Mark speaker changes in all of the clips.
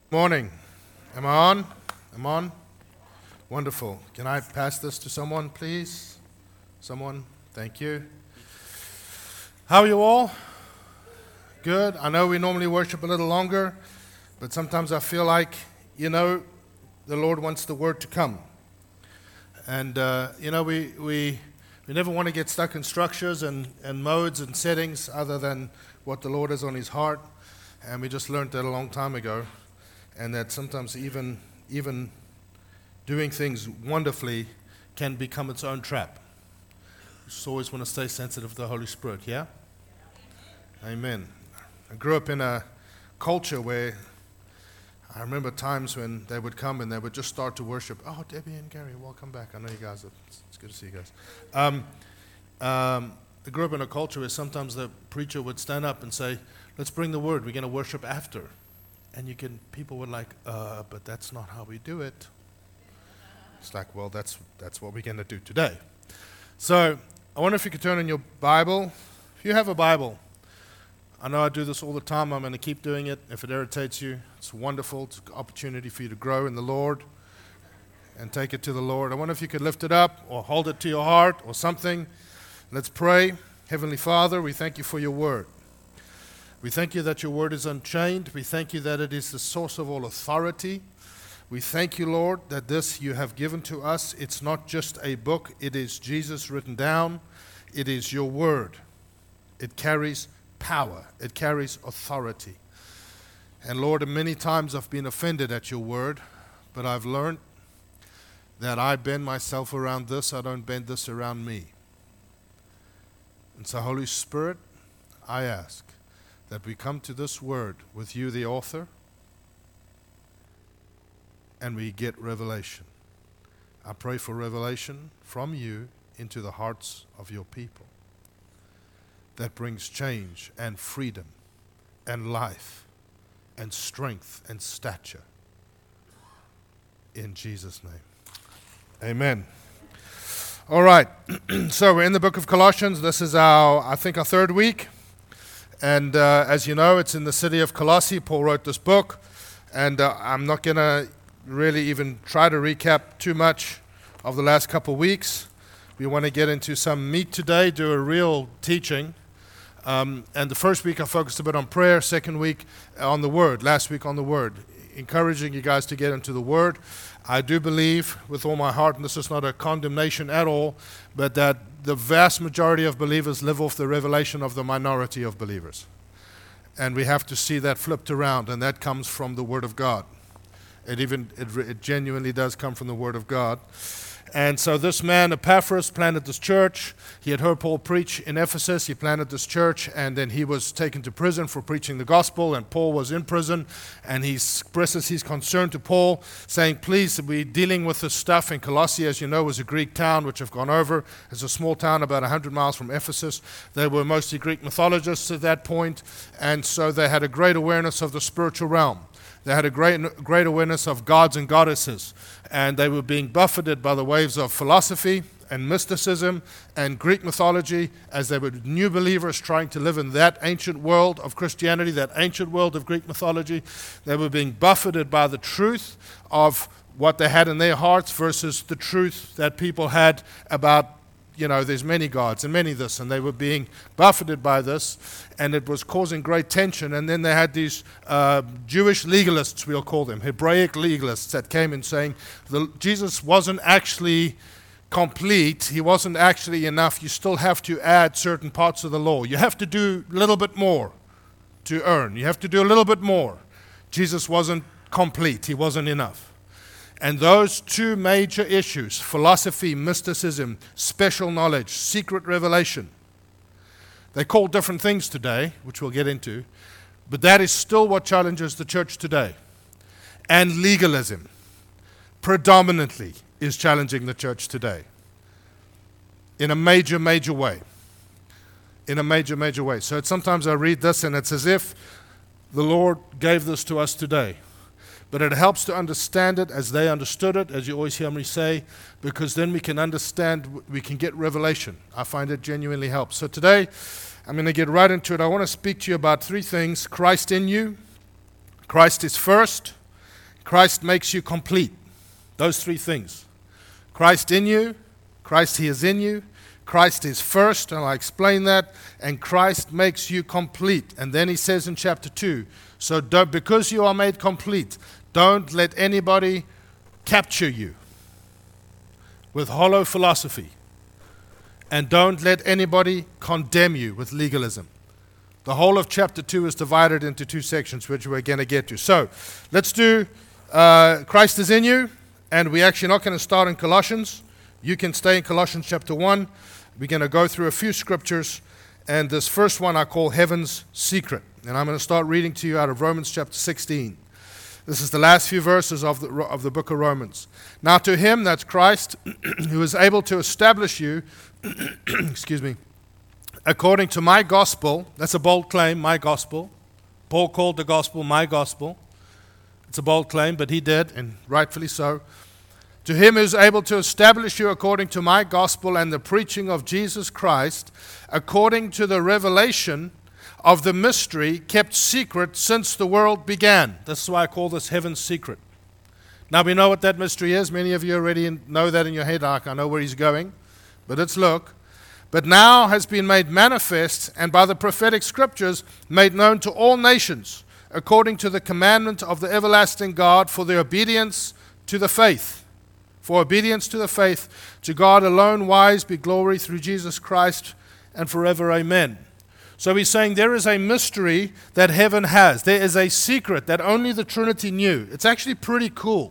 Speaker 1: Morning. Am I on? I'm on? Wonderful. Can I pass this to someone, please? Someone? Thank you. How are you all? Good. I know we normally worship a little longer, but sometimes I feel like, the Lord wants the word to come. And, we never want to get stuck in structures and modes and settings other than what the Lord has on his heart. And we just learned that a long time ago. And that sometimes even doing things wonderfully can become its own trap. You just always want to stay sensitive to the Holy Spirit, yeah? Amen. I grew up in a culture where I remember times when they would come and they would just start to worship. Oh, Debbie and Gary, welcome back. I know you guys, it's good to see you guys. I grew up in a culture where sometimes the preacher would stand up and say, let's bring the word, we're going to worship after. And people were like, but that's not how we do it. It's like, well, that's what we're going to do today. So I wonder if you could turn in your Bible. If you have a Bible, I know I do this all the time. I'm going to keep doing it. If it irritates you, it's wonderful. It's an opportunity for you to grow in the Lord and take it to the Lord. I wonder if you could lift it up or hold it to your heart or something. Let's pray. Heavenly Father, we thank you for your word. We thank you that your word is unchained. We thank you that it is the source of all authority. We thank you, Lord, that this you have given to us. It's not just a book. It is Jesus written down. It is your word. It carries power. It carries authority. And Lord, many times I've been offended at your word, but I've learned that I bend myself around this. I don't bend this around me. And so, Holy Spirit, I ask that we come to this word with you, the author, and we get revelation. I pray for revelation from you into the hearts of your people that brings change and freedom and life and strength and stature. In Jesus' name. Amen. All right. So we're in the book of Colossians. This is our third week. And as you know, it's in the city of Colossae. Paul wrote this book. And I'm not going to really even try to recap too much of the last couple of weeks. We want to get into some meat today, do a real teaching. And the first week I focused a bit on prayer. Second week on the Word. Last week on the Word. Encouraging you guys to get into the Word. I do believe with all my heart, and this is not a condemnation at all, but that the vast majority of believers live off the revelation of the minority of believers. And we have to see that flipped around, and that comes from the Word of God. It genuinely does come from the Word of God. And so this man, Epaphras, planted this church. He had heard Paul preach in Ephesus. He planted this church, and then he was taken to prison for preaching the gospel, and Paul was in prison, and he expresses his concern to Paul, saying, please, we're dealing with this stuff. And Colossae, as you know, was a Greek town, which I've gone over. It's a small town about 100 miles from Ephesus. They were mostly Greek mythologists at that point, and so they had a great awareness of the spiritual realm. They had a great awareness of gods and goddesses, and they were being buffeted by the waves of philosophy and mysticism and Greek mythology as they were new believers trying to live in that ancient world of Christianity, that ancient world of Greek mythology. They were being buffeted by the truth of what they had in their hearts versus the truth that people had about, there's many gods and many this, and they were being buffeted by this, and it was causing great tension. And then they had these Jewish legalists, we'll call them, Hebraic legalists, that came in saying Jesus wasn't actually complete, he wasn't actually enough, you still have to add certain parts of the law. You have to do a little bit more to earn. You have to do a little bit more. Jesus wasn't complete, he wasn't enough. And those two major issues, philosophy, mysticism, special knowledge, secret revelation, they call different things today, which we'll get into, but that is still what challenges the church today. And legalism, predominantly, is challenging the church today in a major, major way. In a major, major way. So sometimes I read this and it's as if the Lord gave this to us today. But it helps to understand it as they understood it, as you always hear me say, because then we can understand, we can get revelation. I find it genuinely helps. So today, I'm going to get right into it. I want to speak to you about three things. Christ in you. Christ is first. Christ makes you complete. Those three things. Christ in you, Christ He is in you, Christ is first, and I'll explain that, and Christ makes you complete. And then He says in chapter 2, so because you are made complete, don't let anybody capture you with hollow philosophy. And don't let anybody condemn you with legalism. The whole of chapter 2 is divided into two sections, which we're going to get to. So, let's do Christ is in you, and we're actually not going to start in Colossians. You can stay in Colossians chapter 1. We're going to go through a few scriptures, and this first one I call Heaven's Secret. And I'm going to start reading to you out of Romans chapter 16. This is the last few verses of the book of Romans. Now to Him, that's Christ, who is able to establish you, excuse me, according to my gospel. That's a bold claim, my gospel. Paul called the gospel my gospel. It's a bold claim, but he did, and rightfully so. To Him who is able to establish you according to my gospel and the preaching of Jesus Christ, according to the revelation of the mystery kept secret since the world began. That's why I call this Heaven's Secret. Now we know what that mystery is. Many of you already know that in your head. I know where he's going. But let's look. But now has been made manifest, and by the prophetic scriptures made known to all nations, according to the commandment of the everlasting God, for the obedience to the faith. For obedience to the faith, to God alone wise be glory through Jesus Christ, and forever amen. So he's saying there is a mystery that heaven has. There is a secret that only the Trinity knew. It's actually pretty cool.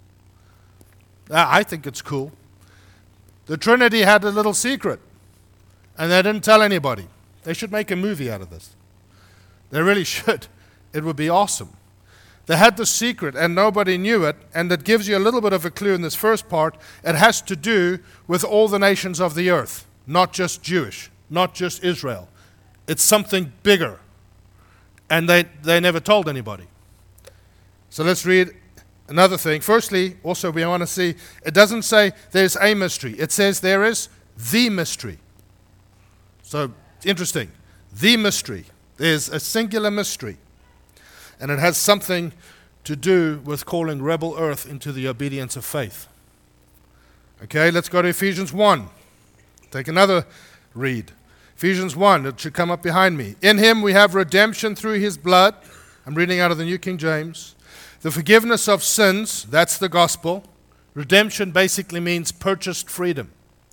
Speaker 1: I think it's cool. The Trinity had a little secret, and they didn't tell anybody. They should make a movie out of this. They really should. It would be awesome. They had the secret, and nobody knew it, and that gives you a little bit of a clue in this first part. It has to do with all the nations of the earth, not just Jewish, not just Israel. It's something bigger, and they never told anybody. So let's read another thing. Firstly, also we want to see, it doesn't say there's a mystery. It says there is the mystery. So, interesting. The mystery. There's a singular mystery. And it has something to do with calling rebel earth into the obedience of faith. Okay, let's go to Ephesians 1. Take another read. Ephesians 1, it should come up behind me. In Him we have redemption through His blood. I'm reading out of the New King James. The forgiveness of sins, that's the gospel. Redemption basically means purchased freedom.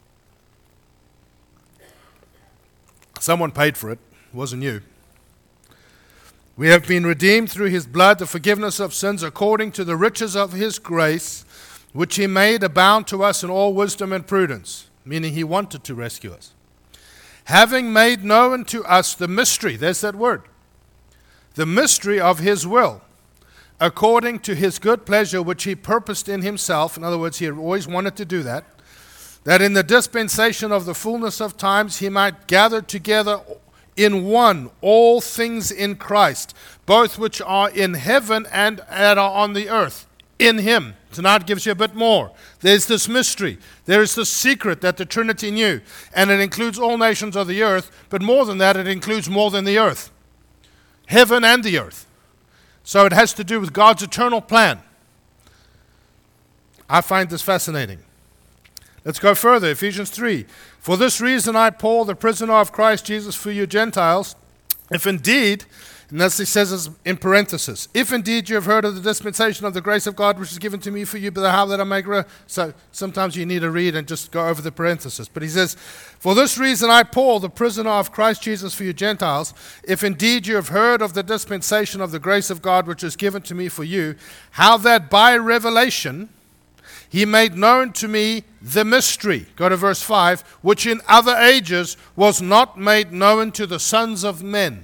Speaker 1: Someone paid for it. It wasn't you. We have been redeemed through His blood, the forgiveness of sins, according to the riches of His grace, which He made abound to us in all wisdom and prudence, meaning He wanted to rescue us. Having made known to us the mystery, there's that word, the mystery of His will, according to His good pleasure, which He purposed in Himself. In other words, He had always wanted to do that in the dispensation of the fullness of times He might gather together in one all things in Christ, both which are in heaven and that are on the earth, in Him. Tonight gives you a bit more. There's this mystery. There is this secret that the Trinity knew, and it includes all nations of the earth, but more than that, it includes more than the earth. Heaven and the earth. So it has to do with God's eternal plan. I find this fascinating. Let's go further. Ephesians 3. For this reason I, Paul, the prisoner of Christ Jesus for you Gentiles, if indeed, and as he says in parenthesis, if indeed you have heard of the dispensation of the grace of God which is given to me for you, but how that I may grow. So sometimes you need to read and just go over the parenthesis. But he says, for this reason I, Paul, the prisoner of Christ Jesus for you Gentiles, if indeed you have heard of the dispensation of the grace of God which is given to me for you, how that by revelation He made known to me the mystery, go to verse 5, which in other ages was not made known to the sons of men.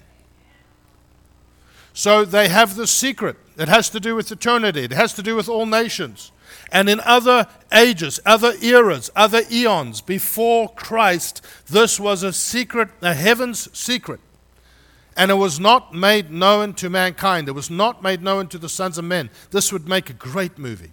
Speaker 1: So they have the secret. It has to do with eternity. It has to do with all nations. And in other ages, other eras, other eons before Christ, this was a secret, a heaven's secret. And it was not made known to mankind. It was not made known to the sons of men. This would make a great movie.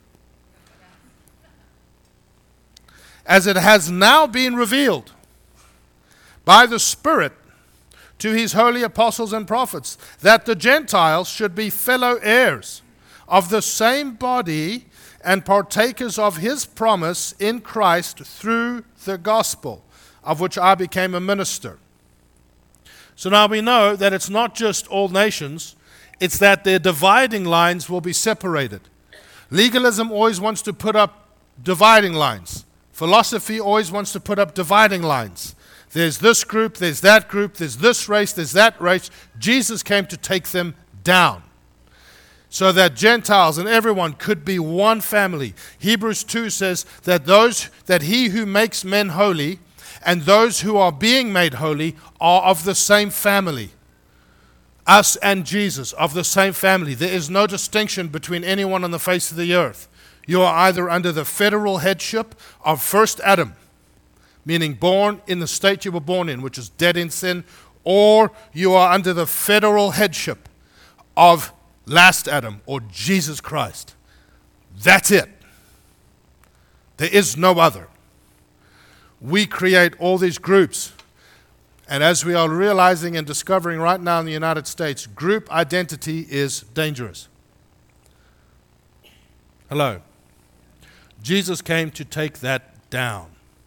Speaker 1: As it has now been revealed by the Spirit to His holy apostles and prophets, that the Gentiles should be fellow heirs of the same body and partakers of his promise in Christ through the gospel, of which I became a minister. So now we know that it's not just all nations, it's that their dividing lines will be separated. Legalism always wants to put up dividing lines. Philosophy always wants to put up dividing lines. There's this group, there's that group, there's this race, there's that race. Jesus came to take them down so that Gentiles and everyone could be one family. Hebrews 2 says that he who makes men holy and those who are being made holy are of the same family. Us and Jesus, of the same family. There is no distinction between anyone on the face of the earth. You are either under the federal headship of first Adam, meaning born in the state you were born in, which is dead in sin, or you are under the federal headship of last Adam, or Jesus Christ. That's it. There is no other. We create all these groups. And as we are realizing and discovering right now in the United States, group identity is dangerous. Hello. Jesus came to take that down.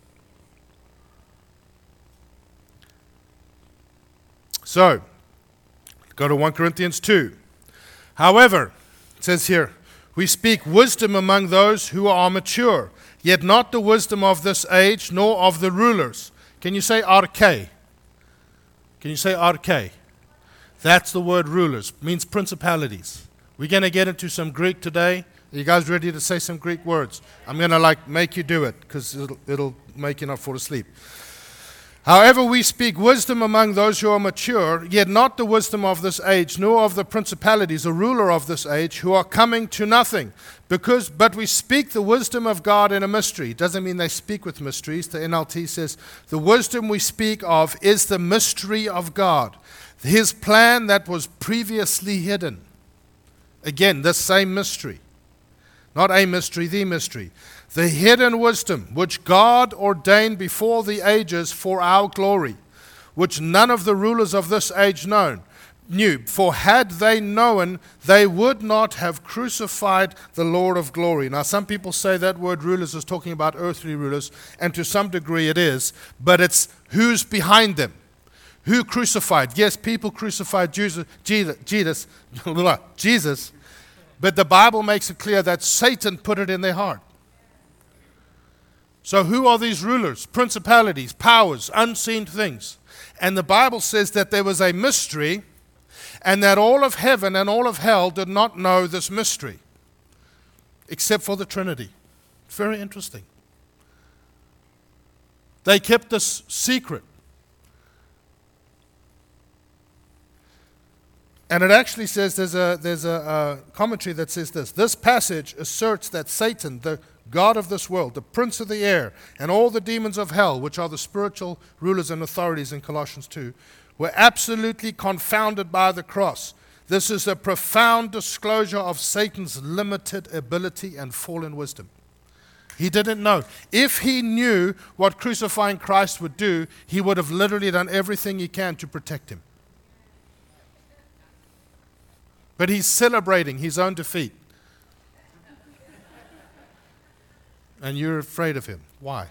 Speaker 1: So, go to 1 Corinthians 2. However, it says here, we speak wisdom among those who are mature, yet not the wisdom of this age, nor of the rulers. Can you say arche? Can you say arche? That's the word rulers. It means principalities. We're going to get into some Greek today. Are you guys ready to say some Greek words? I'm going to make you do it because it'll make you not fall asleep. However, we speak wisdom among those who are mature, yet not the wisdom of this age, nor of the principalities, the ruler of this age, who are coming to nothing. But we speak the wisdom of God in a mystery. It doesn't mean they speak with mysteries. The NLT says, the wisdom we speak of is the mystery of God, his plan that was previously hidden. Again, the same mystery. Not a mystery, the mystery. The hidden wisdom which God ordained before the ages for our glory, which none of the rulers of this age knew. For had they known, they would not have crucified the Lord of glory. Now, some people say that word rulers is talking about earthly rulers, and to some degree it is, but it's who's behind them. Who crucified? Yes, people crucified Jesus, but the Bible makes it clear that Satan put it in their heart. So who are these rulers, principalities, powers, unseen things? And the Bible says that there was a mystery and that all of heaven and all of hell did not know this mystery except for the Trinity. It's very interesting. They kept this secret. And it actually says, there's a commentary that says this. This passage asserts that Satan, the God of this world, the prince of the air, and all the demons of hell, which are the spiritual rulers and authorities in Colossians 2, were absolutely confounded by the cross. This is a profound disclosure of Satan's limited ability and fallen wisdom. He didn't know. If he knew what crucifying Christ would do, he would have literally done everything he can to protect him. But he's celebrating his own defeat. And you're afraid of him. Why?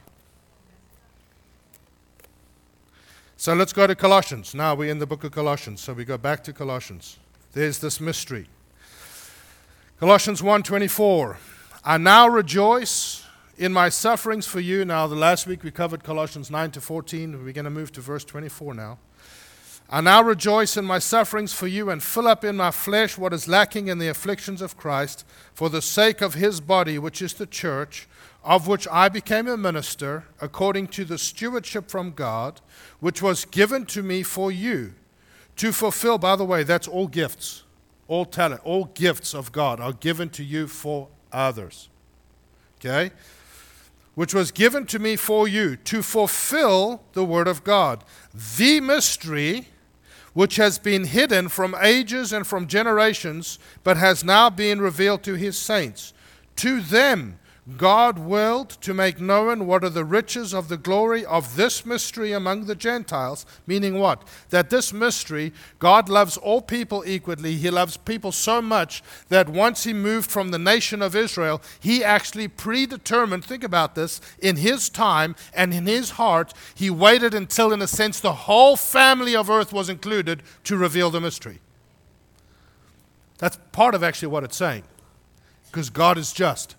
Speaker 1: So let's go to Colossians. Now we're in the book of Colossians. So we go back to Colossians. There's this mystery. Colossians 1:24. I now rejoice in my sufferings for you. Now, the last week we covered Colossians 9-14. We're going to move to verse 24 now. I now rejoice in my sufferings for you and fill up in my flesh what is lacking in the afflictions of Christ for the sake of his body, which is the church, of which I became a minister according to the stewardship from God, which was given to me for you to fulfill. By the way, that's all gifts, all talent, all gifts of God are given to you for others. Okay? Which was given to me for you to fulfill the word of God, the mystery which has been hidden from ages and from generations, but has now been revealed to his saints. To them God willed to make known what are the riches of the glory of this mystery among the Gentiles. Meaning what? That this mystery, God loves all people equally. He loves people so much that once he moved from the nation of Israel, he actually predetermined, think about this, in his time and in his heart, he waited until, in a sense, the whole family of earth was included to reveal the mystery. That's part of actually what it's saying. Because God is just.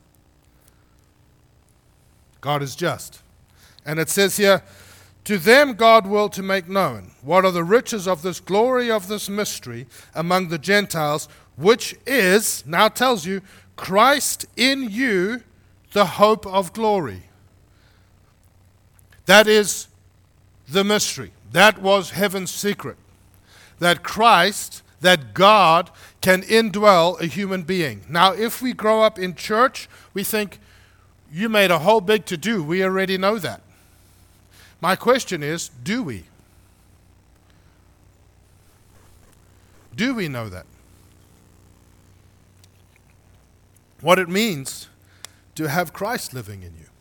Speaker 1: God is just. And it says here, to them God willed to make known what are the riches of this glory of this mystery among the Gentiles, which is, now tells you, Christ in you, the hope of glory. That is the mystery. That was heaven's secret. That Christ, that God can indwell a human being. Now, if we grow up in church, we think, you made a whole big to-do. We already know that. My question is, do we? Do we know that? What it means to have Christ living in you.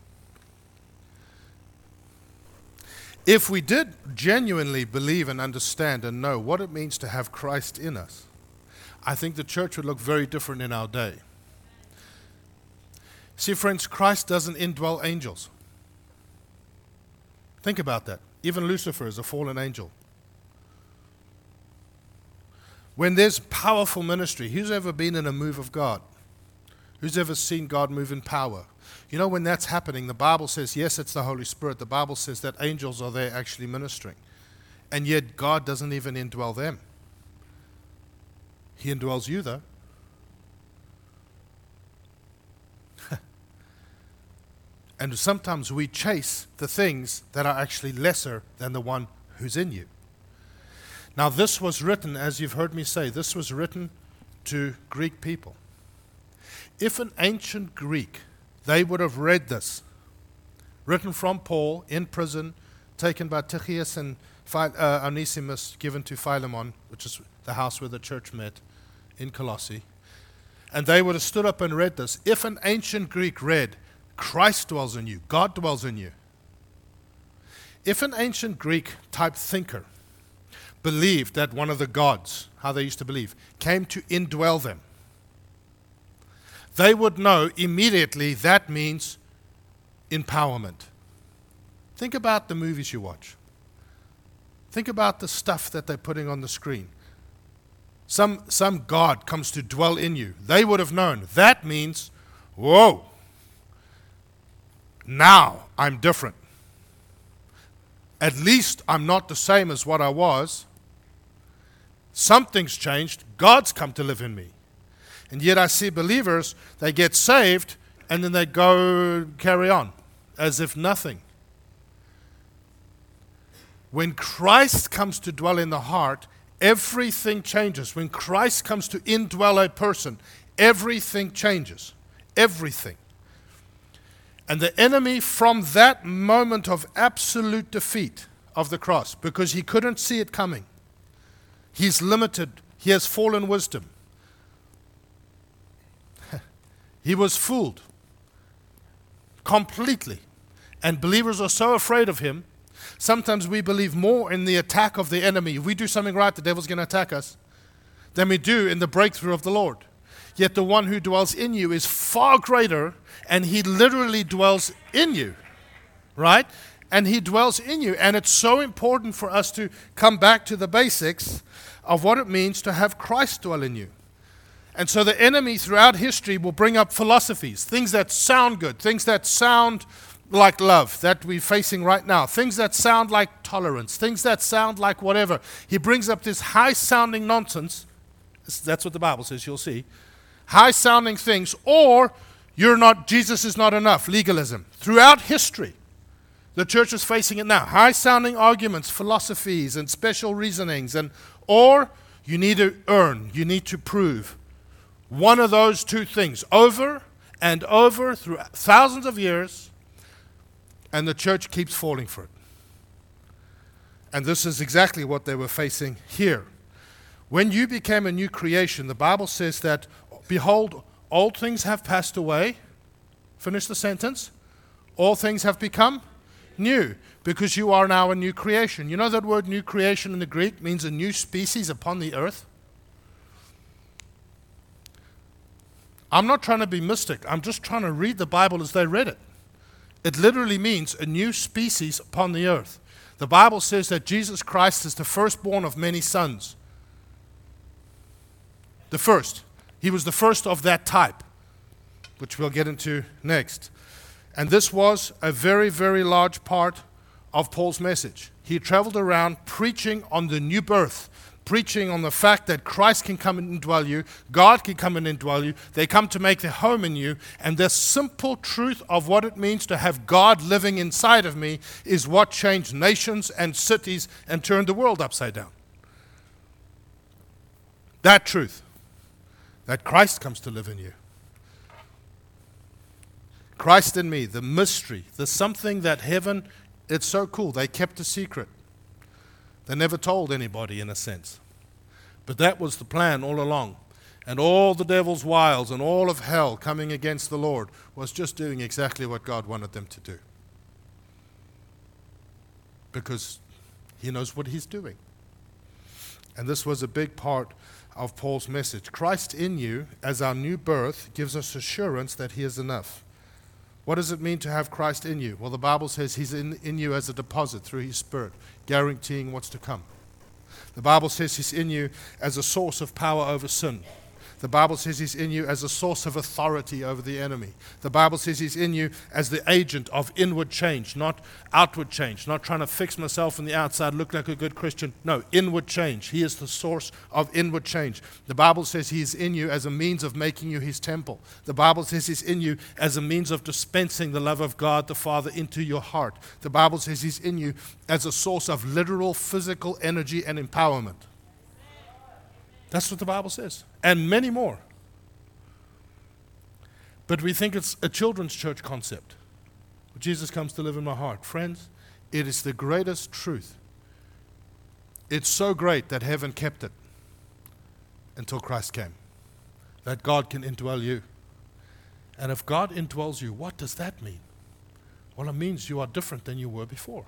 Speaker 1: If we did genuinely believe and understand and know what it means to have Christ in us, I think the church would look very different in our day. See, friends, Christ doesn't indwell angels. Think about that. Even Lucifer is a fallen angel. When there's powerful ministry, who's ever been in a move of God? Who's ever seen God move in power? You know, when that's happening, the Bible says, yes, it's the Holy Spirit. The Bible says that angels are there actually ministering. And yet God doesn't even indwell them. He indwells you, though. And sometimes we chase the things that are actually lesser than the one who's in you. Now, this was written, as you've heard me say, this was written to Greek people. If an ancient Greek, they would have read this, written from Paul in prison, taken by Tychius and Onesimus, given to Philemon, which is the house where the church met in Colossae, and they would have stood up and read this. If an ancient Greek read, Christ dwells in you, God dwells in you. If an ancient Greek type thinker believed that one of the gods, how they used to believe, came to indwell them, they would know immediately that means empowerment. Think about the movies you watch. Think about the stuff that they're putting on the screen. Some God comes to dwell in you. They would have known. That means, whoa, now I'm different. At least I'm not the same as what I was. Something's changed. God's come to live in me. And yet I see believers, they get saved, and then they go carry on as if nothing. When Christ comes to dwell in the heart, everything changes. When Christ comes to indwell a person, everything changes. Everything. And the enemy, from that moment of absolute defeat of the cross, because he couldn't see it coming, he's limited, he has fallen wisdom. He was fooled completely. And believers are so afraid of him. Sometimes we believe more in the attack of the enemy. If we do something right, the devil's going to attack us, than we do in the breakthrough of the Lord. Yet the one who dwells in you is far greater, and he literally dwells in you, right? And he dwells in you. And it's so important for us to come back to the basics of what it means to have Christ dwell in you. And so the enemy throughout history will bring up philosophies, things that sound good, things that sound like love that we're facing right now, things that sound like tolerance, things that sound like whatever. He brings up this high-sounding nonsense. That's what the Bible says, you'll see. High-sounding things, or Jesus is not enough, legalism. Throughout history, the church is facing it now. High-sounding arguments, philosophies, and special reasonings, or you need to earn, you need to prove. One of those two things, over and over through thousands of years, and the church keeps falling for it. And this is exactly what they were facing here. When you became a new creation, the Bible says that, behold, old things have passed away. Finish the sentence. All things have become new, because you are now a new creation. You know that word new creation in the Greek means a new species upon the earth? I'm not trying to be mystic. I'm just trying to read the Bible as they read it. It literally means a new species upon the earth. The Bible says that Jesus Christ is the firstborn of many sons. The first. He was the first of that type, which we'll get into next. And this was a very, very large part of Paul's message. He traveled around preaching on the new birth, preaching on the fact that Christ can come and indwell you, God can come and indwell you, they come to make their home in you, and the simple truth of what it means to have God living inside of me is what changed nations and cities and turned the world upside down. That truth, that Christ comes to live in you. Christ in me, the mystery, the something that heaven, it's so cool, they kept a secret. They never told anybody, in a sense. But that was the plan all along. And all the devil's wiles and all of hell coming against the Lord was just doing exactly what God wanted them to do. Because he knows what he's doing. And this was a big part of Paul's message. Christ in you, as our new birth, gives us assurance that he is enough. What does it mean to have Christ in you? Well, the Bible says he's in you as a deposit through his Spirit, guaranteeing what's to come. The Bible says he's in you as a source of power over sin. The Bible says he's in you as a source of authority over the enemy. The Bible says he's in you as the agent of inward change, not outward change, not trying to fix myself on the outside, look like a good Christian. No, inward change. He is the source of inward change. The Bible says he is in you as a means of making you his temple. The Bible says he's in you as a means of dispensing the love of God the Father into your heart. The Bible says he's in you as a source of literal physical energy and empowerment. That's what the Bible says. And many more. But we think it's a children's church concept. Jesus comes to live in my heart. Friends, it is the greatest truth. It's so great that heaven kept it until Christ came. That God can indwell you. And if God indwells you, what does that mean? Well, it means you are different than you were before.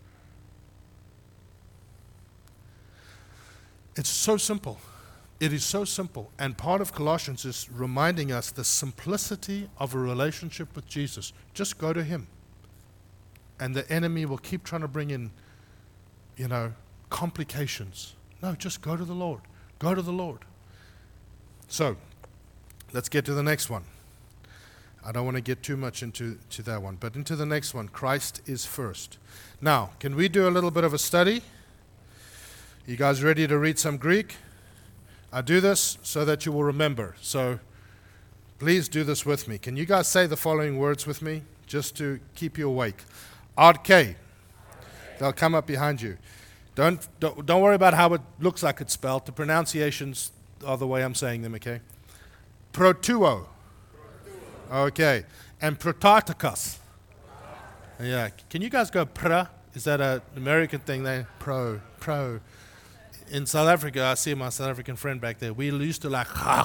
Speaker 1: It's so simple. It is so simple, and part of Colossians is reminding us the simplicity of a relationship with Jesus. Just go to him, and the enemy will keep trying to bring in, complications. No, just go to the Lord. Go to the Lord. So, let's get to the next one. I don't want to get too much into that one, but into the next one. Christ is first. Now, can we do a little bit of a study? You guys ready to read some Greek? I do this so that you will remember. So please do this with me. Can you guys say the following words with me just to keep you awake? Arche. They'll come up behind you. Don't worry about how it looks like it's spelled. The pronunciations are the way I'm saying them, okay? Protuo. Okay. And protarticus. Yeah. Can you guys go pra? Is that an American thing there? Pro. In South Africa, I see my South African friend back there. We used to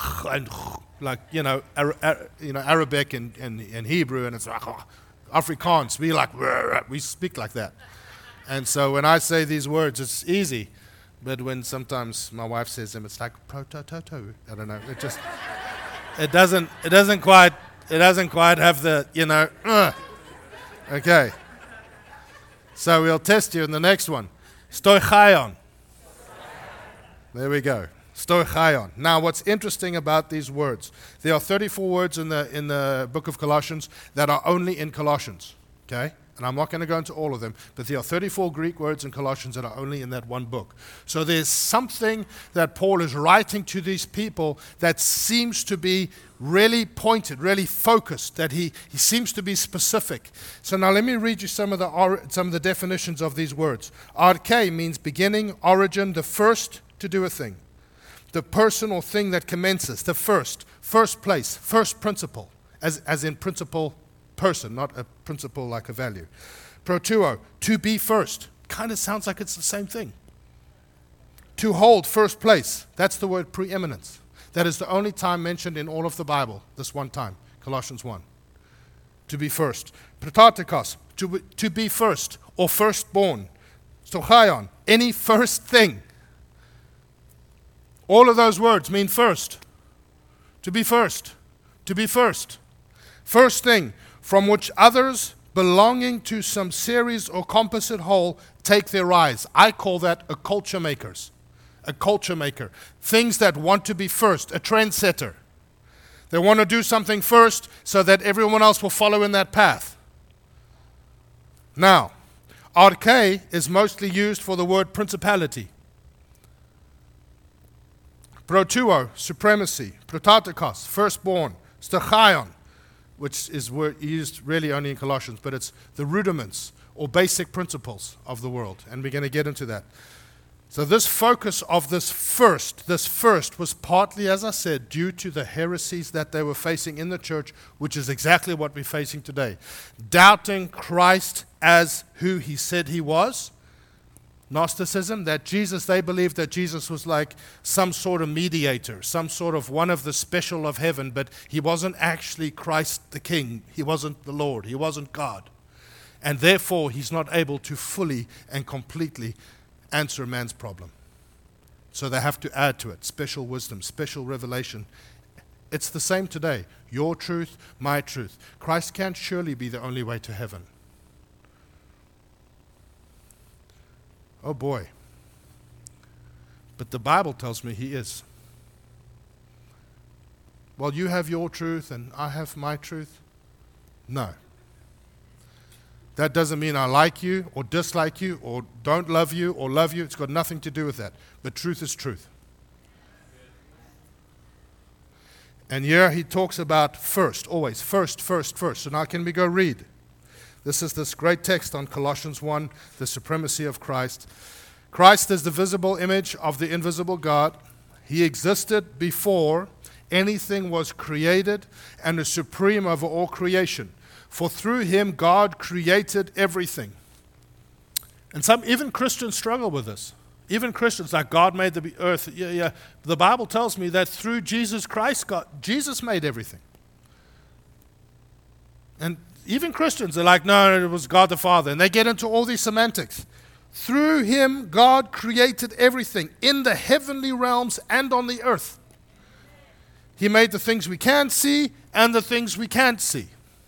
Speaker 1: Arabic and Hebrew, and it's like Afrikaans. We speak like that. And so when I say these words, it's easy. But when sometimes my wife says them, it's like protototo. I don't know. It doesn't quite have the Okay. So we'll test you in the next one. Stoichaion. There we go. Stoichaion. Now, what's interesting about these words? There are 34 words in the book of Colossians that are only in Colossians. Okay? And I'm not going to go into all of them, but there are 34 Greek words in Colossians that are only in that one book. So there's something that Paul is writing to these people that seems to be really pointed, really focused, that he seems to be specific. So now let me read you some of the definitions of these words. Arche means beginning, origin, the first to do a thing. The person or thing that commences, the first place, first principle, as in principle person, not a principle like a value. Protuo, to be first. Kind of sounds like it's the same thing. To hold first place, that's the word preeminence. That is the only time mentioned in all of the Bible, this one time, Colossians 1. to be first. Protatikos, to be first, or firstborn. Stochaion, any first thing. All of those words mean first. To be first. To be first. First thing, from which others belonging to some series or composite whole take their rise. I call that a culture makers. A culture maker. Things that want to be first, a trendsetter. They want to do something first so that everyone else will follow in that path. Now, arche is mostly used for the word principality. Protuo, supremacy. Protatikos, firstborn. Stochaion, which is used really only in Colossians, but it's the rudiments or basic principles of the world. And we're going to get into that. So this focus of this first was partly, as I said, due to the heresies that they were facing in the church, which is exactly what we're facing today. Doubting Christ as who he said he was. Gnosticism, that Jesus, they believed that Jesus was like some sort of mediator, some sort of one of the special of heaven, but he wasn't actually Christ the King. He wasn't the Lord. He wasn't God. And therefore, he's not able to fully and completely answer a man's problem. So they have to add to it special wisdom, special revelation. It's the same today. Your truth, my truth. Christ can't surely be the only way to heaven. Oh boy. But the Bible tells me he is. Well, you have your truth and I have my truth. No. That doesn't mean I like you or dislike you or don't love you or love you. It's got nothing to do with that. But truth is truth. And here he talks about first, always, first. So now can we go read? This is this great text on Colossians 1, the supremacy of Christ. Christ is the visible image of the invisible God. He existed before anything was created and is supreme over all creation. For through him, God created everything. And even Christians struggle with this. Even Christians, like God made the earth. Yeah. The Bible tells me that through Jesus Christ, Jesus made everything. And even Christians are like, no, it was God the Father. And they get into all these semantics. Through him, God created everything in the heavenly realms and on the earth. He made the things we can see and the things we can't see.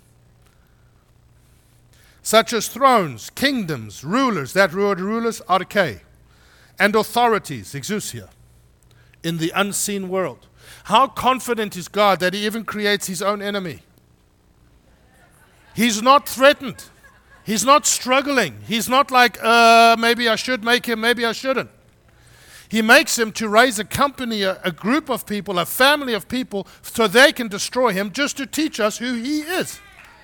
Speaker 1: Such as thrones, kingdoms, rulers, that word rulers, arche, and authorities, exousia, in the unseen world. How confident is God that he even creates his own enemy? He's not threatened. He's not struggling. He's not like, maybe I should make him, maybe I shouldn't. He makes him to raise a company, a group of people, a family of people, so they can destroy him just to teach us who he is.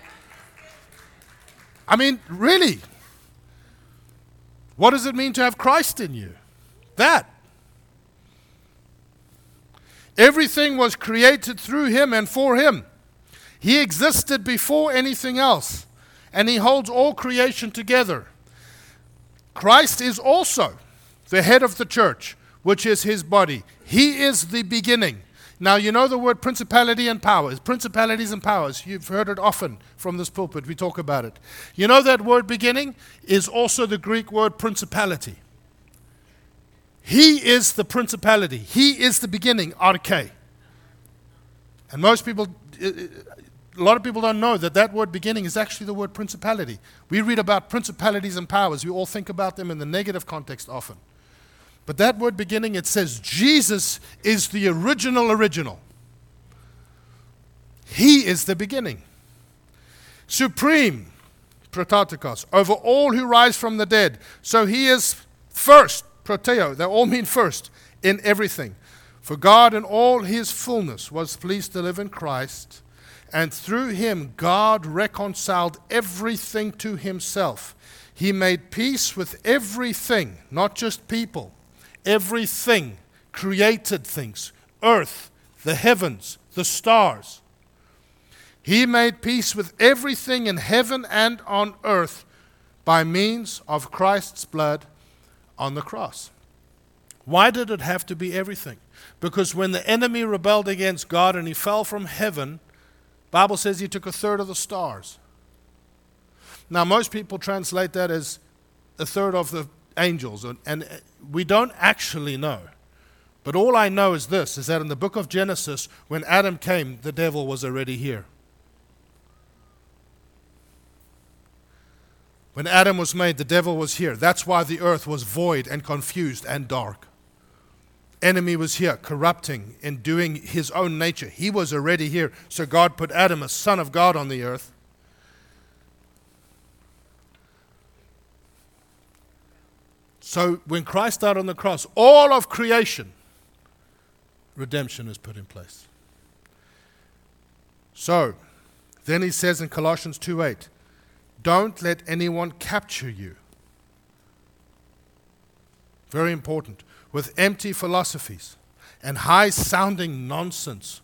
Speaker 1: I mean, really, what does it mean to have Christ in you? That. Everything was created through him and for him. He existed before anything else, and he holds all creation together. Christ is also the head of the church, which is his body. He is the beginning. Now, you know the word principality and powers. Principalities and powers. You've heard it often from this pulpit. We talk about it. You know that word beginning is also the Greek word principality. He is the principality. He is the beginning, arche. And most people, a lot of people don't know that word beginning is actually the word principality. We read about principalities and powers. We all think about them in the negative context often. But that word beginning, it says Jesus is the original. He is the beginning. Supreme, protatikos, over all who rise from the dead. So he is first, proteo, they all mean first, in everything. For God in all his fullness was pleased to live in Christ, and through him God reconciled everything to himself. He made peace with everything, not just people. Everything, created things, earth, the heavens, the stars. He made peace with everything in heaven and on earth by means of Christ's blood on the cross. Why did it have to be everything? Because when the enemy rebelled against God and he fell from heaven, the Bible says he took a third of the stars. Now, most people translate that as a third of the angels, and we don't actually know. But all I know is this, is that in the book of Genesis, when Adam came, the devil was already here. When Adam was made, the devil was here. That's why the earth was void and confused and dark. Enemy was here, corrupting and doing his own nature. He was already here. So God put Adam, a son of God, on the earth. So when Christ died on the cross, all of creation, redemption is put in place. So, then he says in Colossians 2:8, don't let anyone capture you. Very important. With empty philosophies and high-sounding nonsense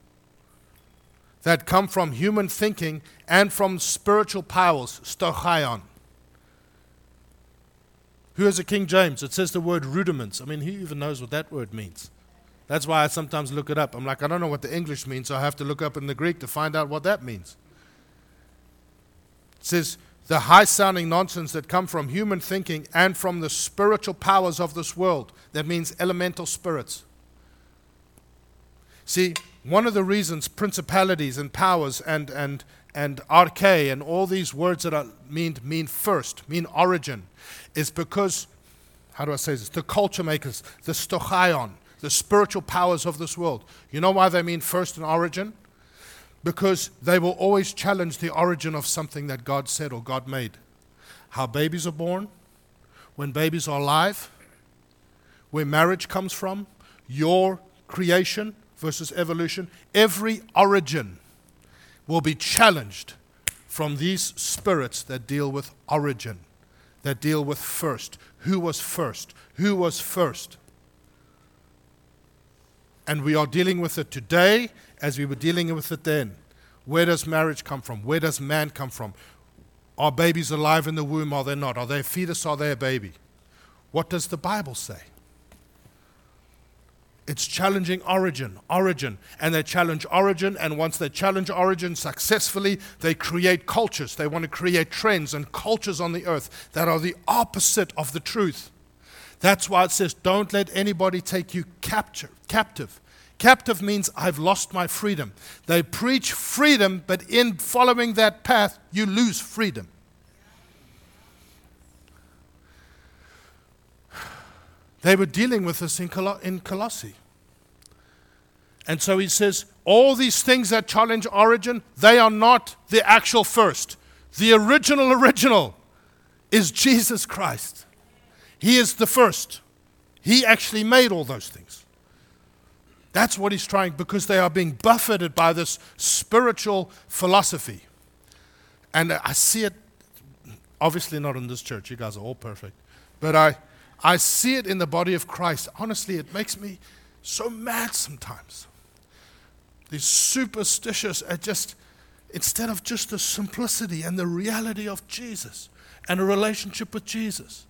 Speaker 1: that come from human thinking and from spiritual powers, stochaion. Who has a King James? It says the word rudiments. I mean, who even knows what that word means? That's why I sometimes look it up. I'm like, I don't know what the English means, so I have to look up in the Greek to find out what that means. It says, the high-sounding nonsense that come from human thinking and from the spiritual powers of this world. That means elemental spirits. See, one of the reasons principalities and powers and arche and all these words that mean first, mean origin, is because, how do I say this, the culture makers, the stochaion, the spiritual powers of this world. You know why they mean first and origin? Because they will always challenge the origin of something that God said or God made. How babies are born, when babies are alive, where marriage comes from, your creation versus evolution, every origin will be challenged from these spirits that deal with origin, that deal with first. Who was first? Who was first? And we are dealing with it today as we were dealing with it then. Where does marriage come from? Where does man come from? Are babies alive in the womb? Are they not? Are they a fetus? Are they a baby? What does the Bible say? It's challenging origin. And they challenge origin, and once they challenge origin successfully, they create cultures. They want to create trends and cultures on the earth that are the opposite of the truth. That's why it says, don't let anybody take you captive. Captive means I've lost my freedom. They preach freedom, but in following that path, you lose freedom. They were dealing with this in Colossae. And so he says, all these things that challenge origin, they are not the actual first. The original is Jesus Christ. He is the first. He actually made all those things. That's what he's trying, because they are being buffeted by this spiritual philosophy. And I see it, obviously not in this church. You guys are all perfect. But I see it in the body of Christ. Honestly, it makes me so mad sometimes. These superstitious, instead of just the simplicity and the reality of Jesus and a relationship with Jesus.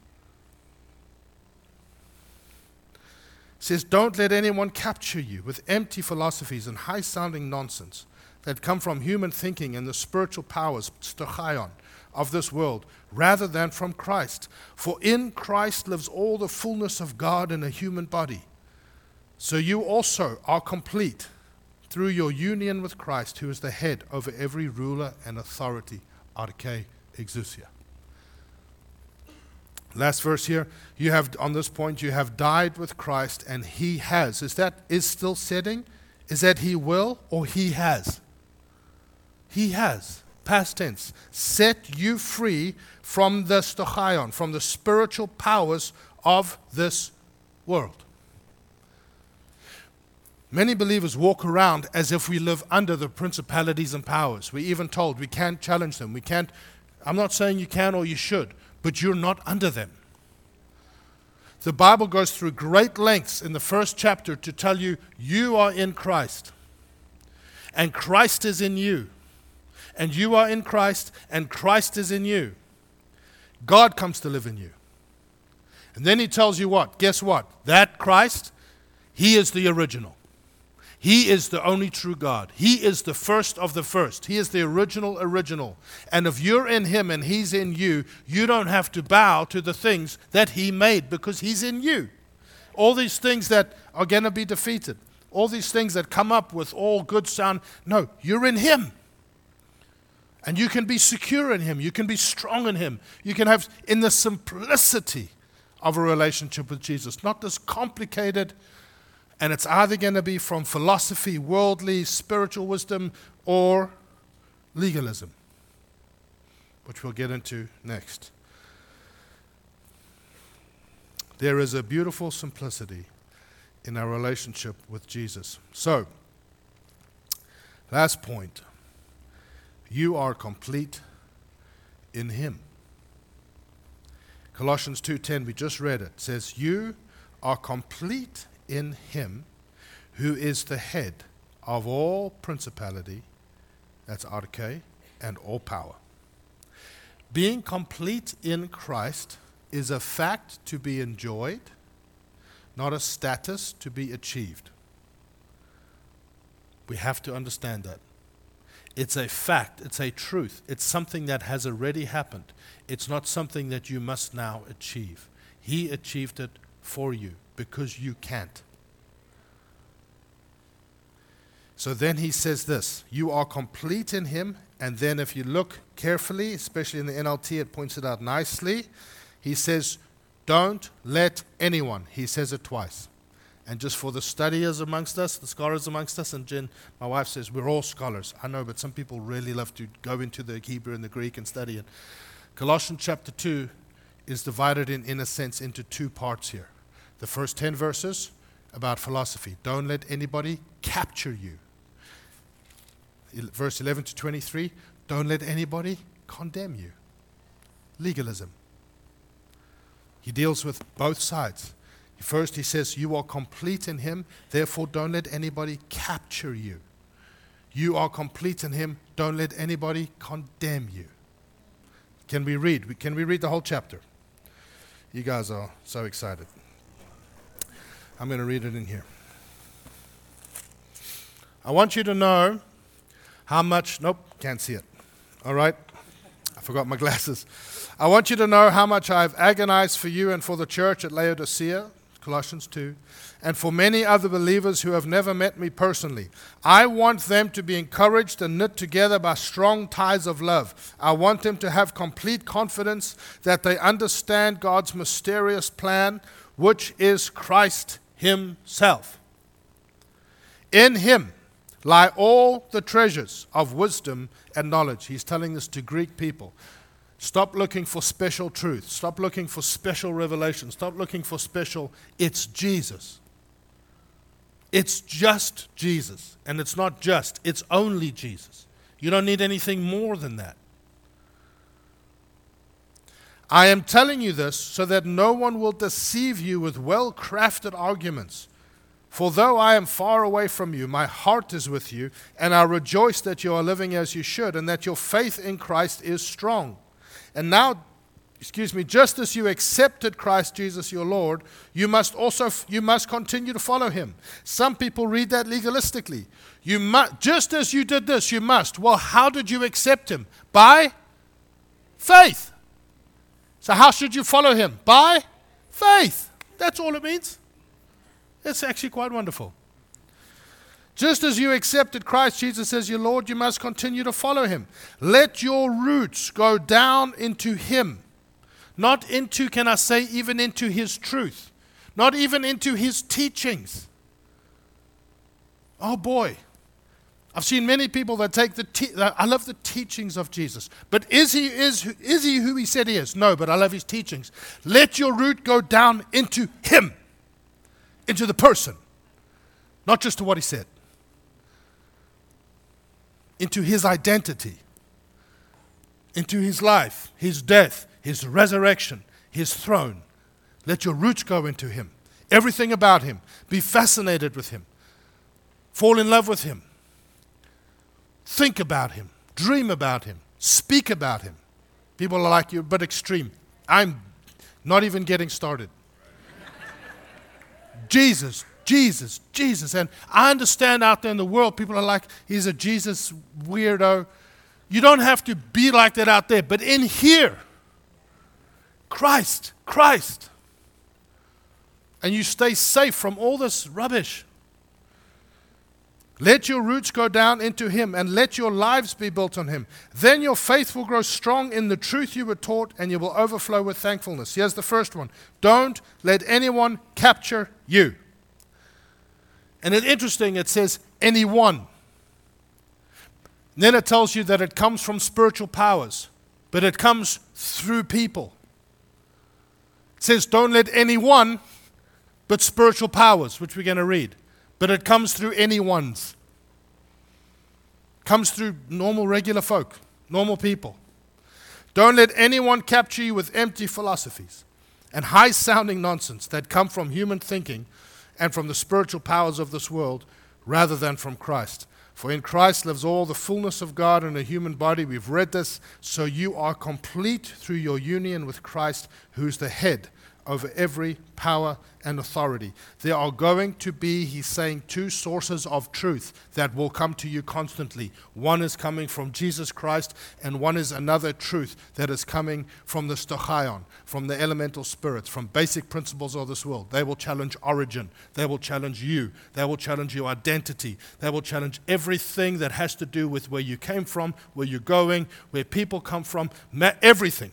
Speaker 1: It says, don't let anyone capture you with empty philosophies and high-sounding nonsense that come from human thinking and the spiritual powers, stochaion, of this world, rather than from Christ. For in Christ lives all the fullness of God in a human body. So you also are complete through your union with Christ, who is the head over every ruler and authority, arche, exousia. Last verse here, you have, on this point, you have died with Christ, and he has. Is still setting? Is that he will or he has? He has, past tense, set you free from the stochaion, from the spiritual powers of this world. Many believers walk around as if we live under the principalities and powers. We're even told we can't challenge them. I'm not saying you can or you should, but you're not under them. The Bible goes through great lengths in the first chapter to tell you, you are in Christ, and Christ is in you, and you are in Christ, and Christ is in you. God comes to live in you. And then he tells you what? Guess what? That Christ, he is the original. He is the only true God. He is the first of the first. He is the original. And if you're in Him and He's in you, you don't have to bow to the things that He made because He's in you. All these things that are going to be defeated, all these things that come up with all good sound, no, you're in Him. And you can be secure in Him. You can be strong in Him. You can have in the simplicity of a relationship with Jesus, not this complicated. And it's either going to be from philosophy, worldly, spiritual wisdom, or legalism, which we'll get into next. There is a beautiful simplicity in our relationship with Jesus. So, last point. You are complete in Him. Colossians 2:10, we just read it, says, you are complete in Him who is the head of all principality, that's arche, and all power. Being complete in Christ is a fact to be enjoyed, not a status to be achieved. We have to understand that. It's a fact, it's a truth, it's something that has already happened. It's not something that you must now achieve. He achieved it for you because you can't. So then he says this, you are complete in Him, and then if you look carefully, especially in the NLT, it points it out nicely. He says, don't let anyone. He says it twice. And just for the studiers amongst us, the scholars amongst us, and Jen, my wife says, we're all scholars. I know, but some people really love to go into the Hebrew and the Greek and study it. Colossians chapter 2 is divided in a sense into two parts here. The first 10 verses about philosophy. Don't let anybody capture you. Verse 11 to 23, don't let anybody condemn you. Legalism. He deals with both sides. First he says, you are complete in Him, therefore don't let anybody capture you. You are complete in Him, don't let anybody condemn you. Can we read? Can we read the whole chapter? You guys are so excited. I'm going to read it in here. I want you to know how much, nope, can't see it. All right, I forgot my glasses. I want you to know how much I've agonized for you and for the church at Laodicea, Colossians 2, and for many other believers who have never met me personally. I want them to be encouraged and knit together by strong ties of love. I want them to have complete confidence that they understand God's mysterious plan, which is Christ Himself. In Him lie all the treasures of wisdom and knowledge. He's telling this to Greek people. Stop looking for special truth. Stop looking for special revelation. Stop looking for special. It's Jesus. It's just Jesus. And it's not just. It's only Jesus. You don't need anything more than that. I am telling you this so that no one will deceive you with well-crafted arguments. For though I am far away from you, my heart is with you, and I rejoice that you are living as you should, and that your faith in Christ is strong. And now, just as you accepted Christ Jesus your Lord, you must continue to follow Him. Some people read that legalistically. Just as you did this, you must. Well, how did you accept Him? By faith. So how should you follow Him? By faith. That's all it means. It's actually quite wonderful. Just as you accepted Christ Jesus as your Lord, you must continue to follow Him. Let your roots go down into Him. Not into, can I say, even into His truth. Not even into His teachings. Oh boy. I've seen many people that take I love the teachings of Jesus. But is he who He said He is? No, but I love His teachings. Let your root go down into Him. Into the person. Not just to what He said. Into His identity, into His life, His death, His resurrection, His throne. Let your roots go into Him. Everything about Him. Be fascinated with Him. Fall in love with Him. Think about Him. Dream about Him. Speak about Him. People are like, you're but extreme. I'm not even getting started. Jesus, Jesus, Jesus. And I understand out there in the world, people are like, he's a Jesus weirdo. You don't have to be like that out there. But in here, Christ, Christ. And you stay safe from all this rubbish. Let your roots go down into Him and let your lives be built on Him. Then your faith will grow strong in the truth you were taught and you will overflow with thankfulness. Here's the first one. Don't let anyone capture you. And it's interesting, it says anyone. Then it tells you that it comes from spiritual powers, but it comes through people. It says don't let anyone, but spiritual powers, which we're going to read. But it comes through anyone's. Comes through normal, regular folk, normal people. Don't let anyone capture you with empty philosophies and high-sounding nonsense that come from human thinking and from the spiritual powers of this world rather than from Christ. For in Christ lives all the fullness of God in a human body. We've read this. So you are complete through your union with Christ, who's the head over every power and authority. There are going to be, he's saying, two sources of truth that will come to you constantly. One is coming from Jesus Christ, and one is another truth that is coming from the stochaion, from the elemental spirits, from basic principles of this world. They will challenge origin. They will challenge you. They will challenge your identity. They will challenge everything that has to do with where you came from, where you're going, where people come from, everything.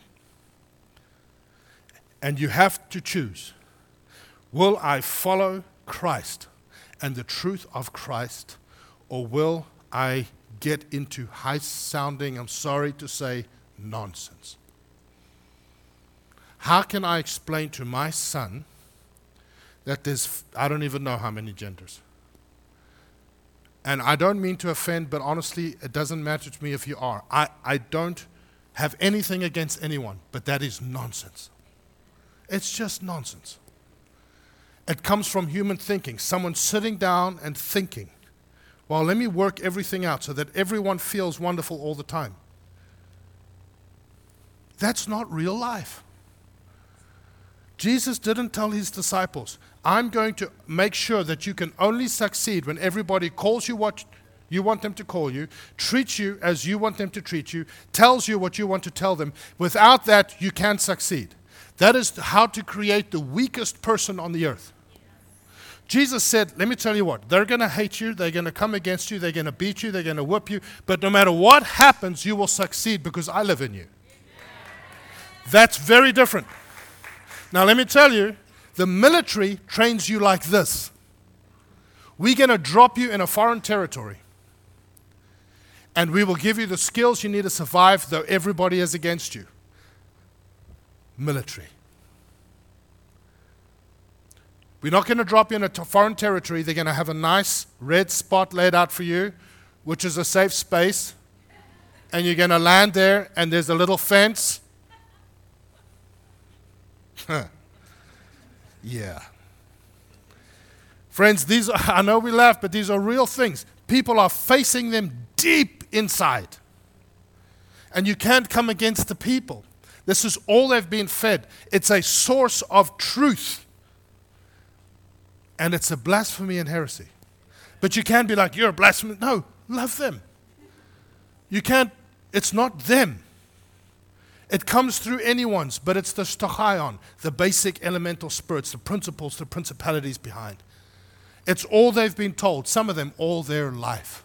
Speaker 1: And you have to choose. Will I follow Christ and the truth of Christ, or will I get into high-sounding, I'm sorry to say, nonsense? How can I explain to my son that there's, I don't even know how many genders? And I don't mean to offend, but honestly, it doesn't matter to me if you are. I don't have anything against anyone, but that is nonsense. It's just nonsense. It comes from human thinking. Someone sitting down and thinking, well, let me work everything out so that everyone feels wonderful all the time. That's not real life. Jesus didn't tell his disciples, I'm going to make sure that you can only succeed when everybody calls you what you want them to call you, treats you as you want them to treat you, tells you what you want to tell them. Without that, you can't succeed. That is how to create the weakest person on the earth. Jesus said, let me tell you what, they're going to hate you, they're going to come against you, they're going to beat you, they're going to whip you, but no matter what happens, you will succeed because I live in you. That's very different. Now let me tell you, the military trains you like this. We're going to drop you in a foreign territory, and we will give you the skills you need to survive, though everybody is against you. Military. We're not going to drop you in a foreign territory. They're going to have a nice red spot laid out for you, which is a safe space. And you're going to land there, and there's a little fence. Yeah. Friends, these are, I know we laugh, but these are real things. People are facing them deep inside. And you can't come against the people. This is all they've been fed. It's a source of truth. And it's a blasphemy and heresy. But you can't be like, you're a blasphemy. No, love them. You can't, it's not them. It comes through anyone's, but it's the stochaion, the basic elemental spirits, the principles, the principalities behind. It's all they've been told, some of them all their life.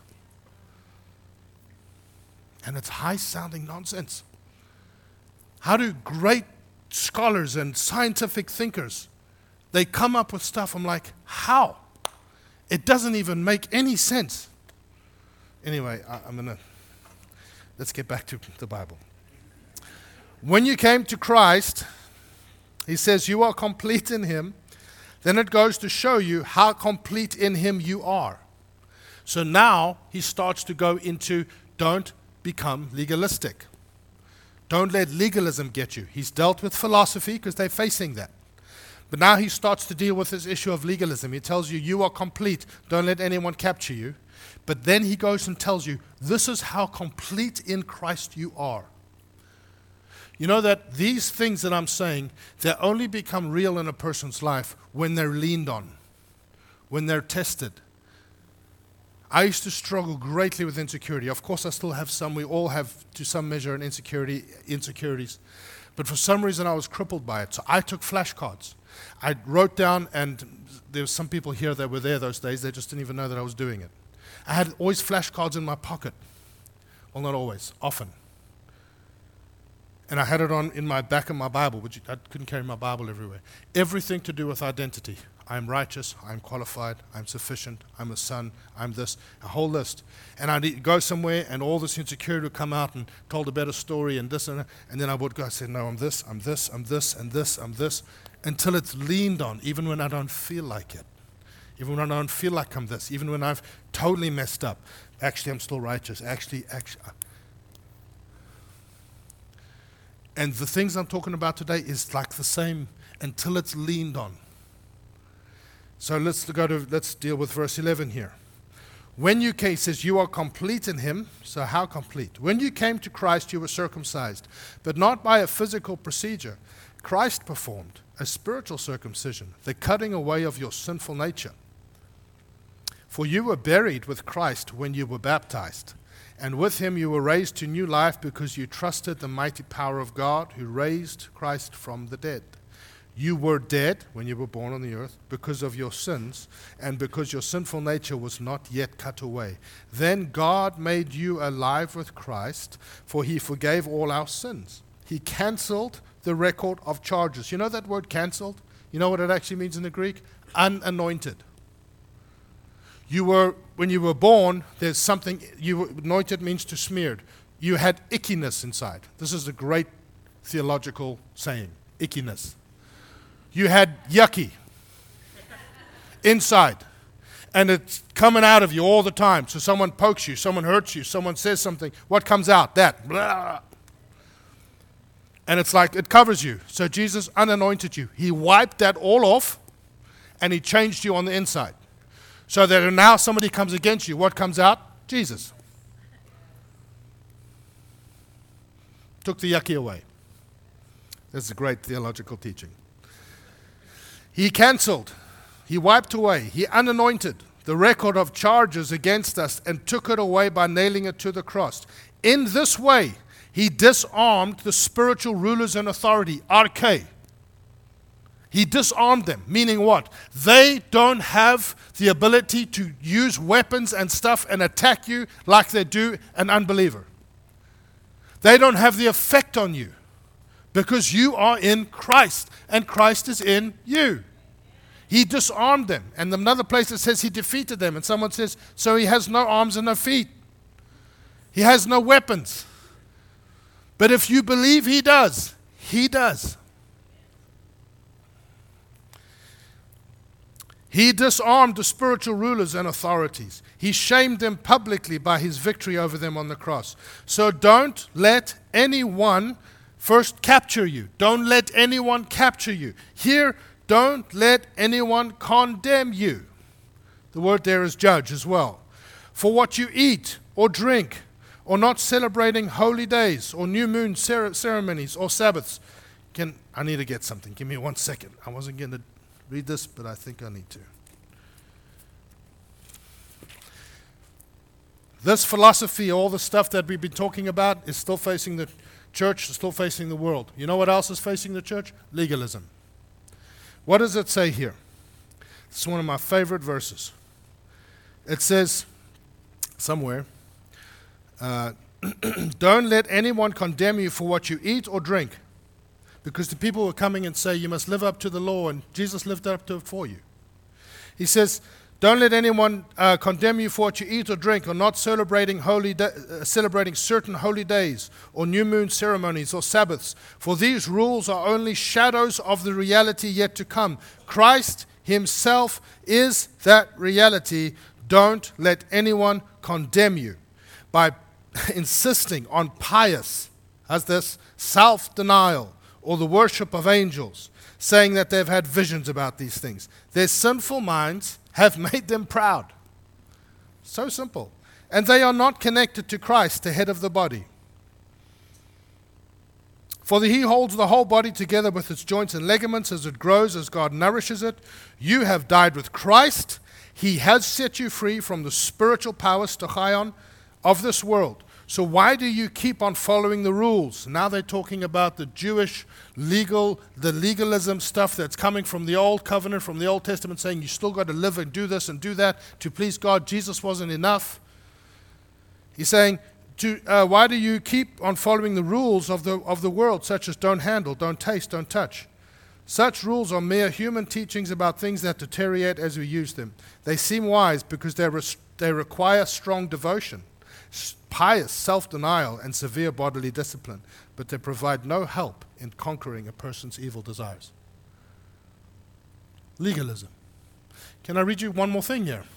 Speaker 1: And it's high-sounding nonsense. How do great scholars and scientific thinkers, they come up with stuff, I'm like, how? It doesn't even make any sense. Anyway, let's get back to the Bible. When you came to Christ, he says you are complete in him. Then it goes to show you how complete in him you are. So now he starts to go into don't become legalistic. Don't let legalism get you. He's dealt with philosophy because they're facing that. But now he starts to deal with this issue of legalism. He tells you, you are complete. Don't let anyone capture you. But then he goes and tells you, this is how complete in Christ you are. You know that these things that I'm saying, they only become real in a person's life when they're leaned on, when they're tested. I used to struggle greatly with insecurity. Of course, I still have some. We all have, to some measure, an insecurities. But for some reason, I was crippled by it. So I took flashcards. I wrote down, and there were some people here that were there those days. They just didn't even know that I was doing it. I had always flashcards in my pocket. Well, not always, often. And I had it on in my back of my Bible, which I couldn't carry my Bible everywhere. Everything to do with identity. I'm righteous, I'm qualified, I'm sufficient, I'm a son, I'm this, a whole list. And I'd go somewhere and all this insecurity would come out and told a better story and this and that. And then I would go and say, no, I'm this, I'm this, I'm this, and this, I'm this, until it's leaned on, even when I don't feel like it. Even when I don't feel like I'm this, even when I've totally messed up. Actually, I'm still righteous. Actually. And the things I'm talking about today is like the same until it's leaned on. So let's deal with verse 11 here. When you came, it says, you are complete in him. So how complete? When you came to Christ, you were circumcised, but not by a physical procedure. Christ performed a spiritual circumcision, the cutting away of your sinful nature. For you were buried with Christ when you were baptized, and with him you were raised to new life because you trusted the mighty power of God who raised Christ from the dead. You were dead when you were born on the earth because of your sins and because your sinful nature was not yet cut away. Then God made you alive with Christ, for he forgave all our sins. He canceled the record of charges. You know that word canceled? You know what it actually means in the Greek? Unanointed. When you were born, there's something, anointed means to smeared. You had ickiness inside. This is a great theological saying, ickiness. You had yucky inside, and it's coming out of you all the time. So someone pokes you, someone hurts you, someone says something. What comes out? That. Blah. And it's like it covers you. So Jesus unanointed you. He wiped that all off, and he changed you on the inside. So that now somebody comes against you. What comes out? Jesus. Took the yucky away. That's a great theological teaching. He canceled, he wiped away, he unanointed the record of charges against us and took it away by nailing it to the cross. In this way, he disarmed the spiritual rulers and authority, arche. He disarmed them, meaning what? They don't have the ability to use weapons and stuff and attack you like they do an unbeliever. They don't have the effect on you because you are in Christ and Christ is in you. He disarmed them. And another place it says he defeated them. And someone says, so he has no arms and no feet. He has no weapons. But if you believe he does, he does. He disarmed the spiritual rulers and authorities. He shamed them publicly by his victory over them on the cross. So don't let anyone first capture you. Don't let anyone capture you. Here, don't let anyone condemn you. The word there is judge as well. For what you eat or drink, or not celebrating holy days, or new moon ceremonies, or Sabbaths. I need to get something. Give me 1 second. I wasn't going to read this, but I think I need to. This philosophy, all the stuff that we've been talking about, is still facing the church, is still facing the world. You know what else is facing the church? Legalism. What does it say here? It's one of my favorite verses. It says somewhere, don't let anyone condemn you for what you eat or drink. Because the people were coming and say, you must live up to the law, and Jesus lived up to it for you. He says, don't let anyone condemn you for what you eat or drink, or not celebrating certain holy days, or new moon ceremonies, or Sabbaths. For these rules are only shadows of the reality yet to come. Christ himself is that reality. Don't let anyone condemn you by insisting on pious, as this, self-denial, or the worship of angels, saying that they've had visions about these things. Their sinful minds have made them proud. So simple. And they are not connected to Christ, the head of the body. For he holds the whole body together with its joints and ligaments as it grows, as God nourishes it. You have died with Christ. He has set you free from the spiritual power, stochaion, of this world. So why do you keep on following the rules? Now they're talking about the Jewish the legalism stuff that's coming from the Old Covenant, from the Old Testament, saying you still got to live and do this and do that to please God. Jesus wasn't enough. He's saying, why do you keep on following the rules of the world, such as don't handle, don't taste, don't touch? Such rules are mere human teachings about things that deteriorate as we use them. They seem wise because they require strong devotion, pious self-denial, and severe bodily discipline, but they provide no help in conquering a person's evil desires. Legalism. Can I read you one more thing here?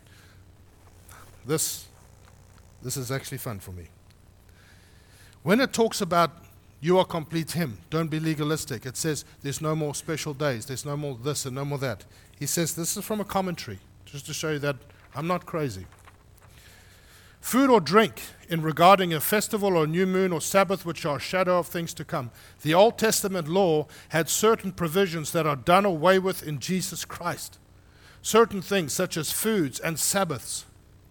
Speaker 1: This is actually fun for me. When it talks about you are complete him, don't be legalistic, it says there's no more special days, there's no more this and no more that. He says this is from a commentary, just to show you that I'm not crazy. Food or drink in regarding a festival or new moon or Sabbath, which are a shadow of things to come. The Old Testament law had certain provisions that are done away with in Jesus Christ. Certain things such as foods and Sabbaths.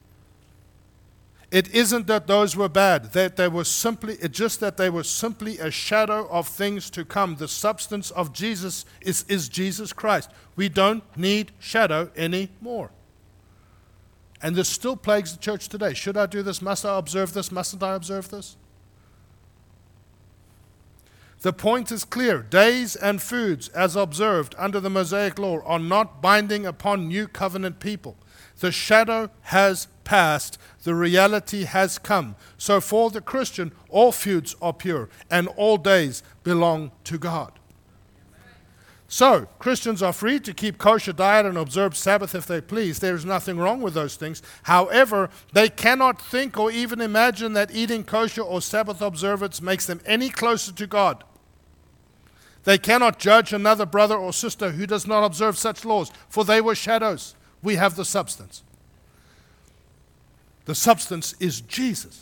Speaker 1: It isn't that those were bad, that they were simply a shadow of things to come. The substance of Jesus is Jesus Christ. We don't need shadow anymore. And this still plagues the church today. Should I do this? Must I observe this? Mustn't I observe this? The point is clear. Days and foods, as observed under the Mosaic law, are not binding upon new covenant people. The shadow has passed. The reality has come. So for the Christian, all foods are pure, and all days belong to God. So, Christians are free to keep kosher diet and observe Sabbath if they please. There is nothing wrong with those things. However, they cannot think or even imagine that eating kosher or Sabbath observance makes them any closer to God. They cannot judge another brother or sister who does not observe such laws, for they were shadows. We have the substance. The substance is Jesus.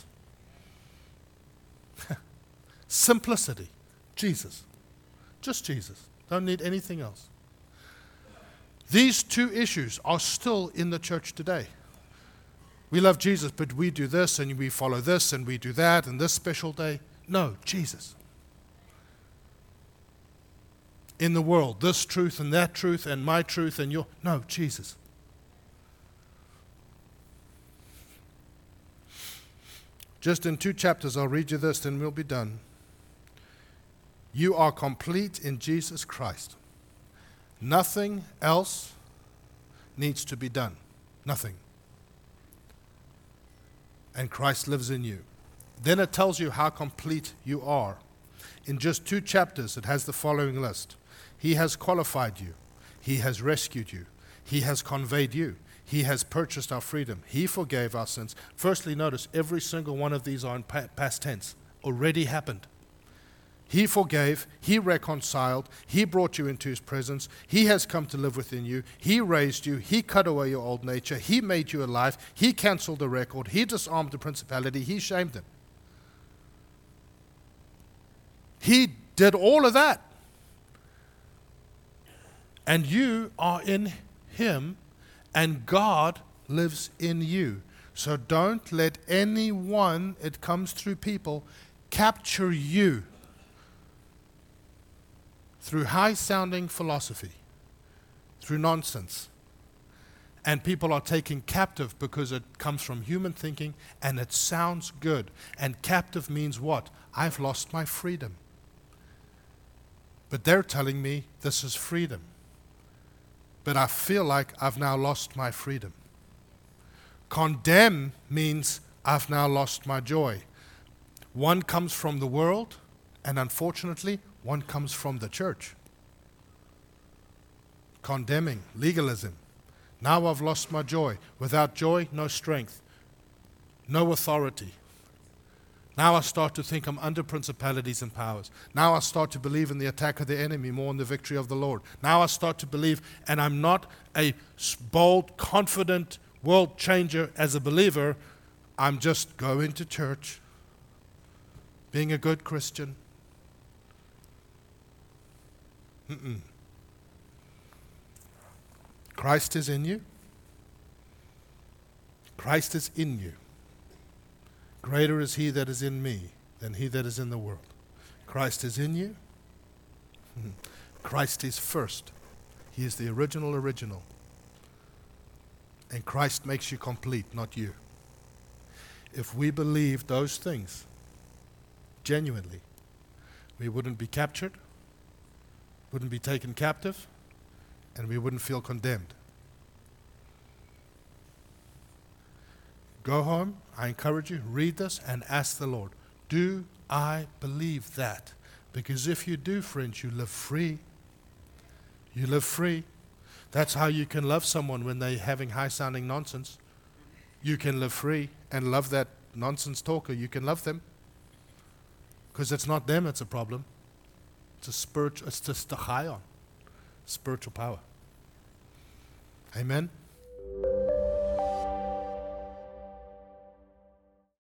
Speaker 1: Simplicity. Jesus. Just Jesus. Don't need anything else. These two issues are still in the church today. We love Jesus, but we do this and we follow this and we do that and this special day. No, Jesus. In the world, this truth and that truth and my truth and your... No, Jesus. Just in 2 chapters, I'll read you this, then we'll be done. You are complete in Jesus Christ. Nothing else needs to be done. Nothing. And Christ lives in you. Then it tells you how complete you are. In just 2 chapters, it has the following list. He has qualified you. He has rescued you. He has conveyed you. He has purchased our freedom. He forgave our sins. Firstly, notice every single one of these are in past tense. Already happened. He forgave, He reconciled, He brought you into His presence, He has come to live within you, He raised you, He cut away your old nature, He made you alive, He canceled the record, He disarmed the principality, He shamed them. He did all of that. And you are in Him, and God lives in you. So don't let anyone, it comes through people, capture you through high-sounding philosophy, through nonsense. And people are taken captive because it comes from human thinking and it sounds good. And captive means what? I've lost my freedom. But they're telling me this is freedom. But I feel like I've now lost my freedom. Condemn means I've now lost my joy. One comes from the world, and unfortunately, one comes from the church. Condemning, legalism. Now I've lost my joy. Without joy, no strength, no authority. Now I start to think I'm under principalities and powers. Now I start to believe in the attack of the enemy more than the victory of the Lord. Now I start to believe, and I'm not a bold, confident world changer as a believer. I'm just going to church, being a good Christian. Christ is in you. Christ is in you. Greater is he that is in me than he that is in the world. Christ is in you. Christ is first. He is the original. And Christ makes you complete, not you. If we believed those things genuinely, we wouldn't be captured, wouldn't be taken captive, and we wouldn't feel condemned. Go home, I encourage you, read this and ask the Lord, do I believe that? Because if you do, friends, you live free. You live free. That's how you can love someone when they're having high-sounding nonsense. You can live free and love that nonsense talker. You can love them. Because it's not them, it's a problem. It's just a high on spiritual power. Amen.